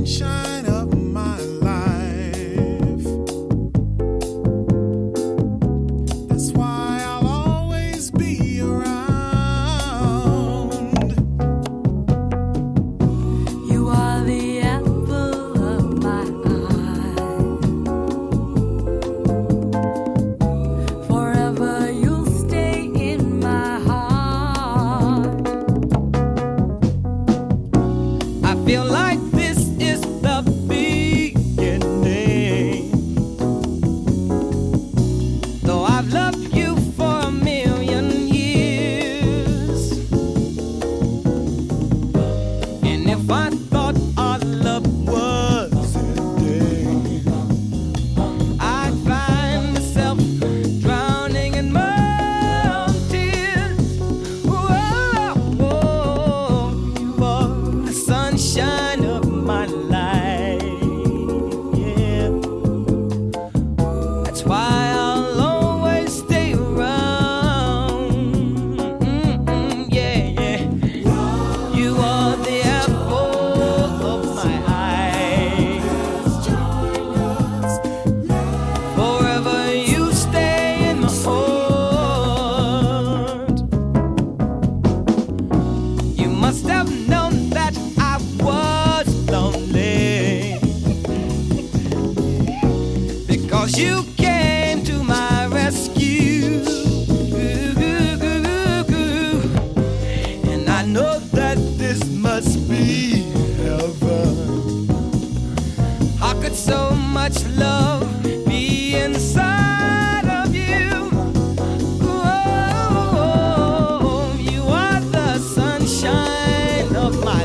sunshine of my life. That's why I'll always be around. You are the apple of my eye. Forever you'll stay in my heart. I feel like this is the beginning. Though I've loved you for a million years, and if I thought our love was ending, I'd find myself drowning in my own tears. Whoa, whoa, you are the sunshine of my life. Yeah, that's why I'll always stay around. Yeah, yeah. You are the apple of my eye. Forever you stay in my heart. You must have known that I was lonely, because you came to my rescue. And I know that this must be heaven. How could so much love be inside of you? Oh, you are the sunshine of my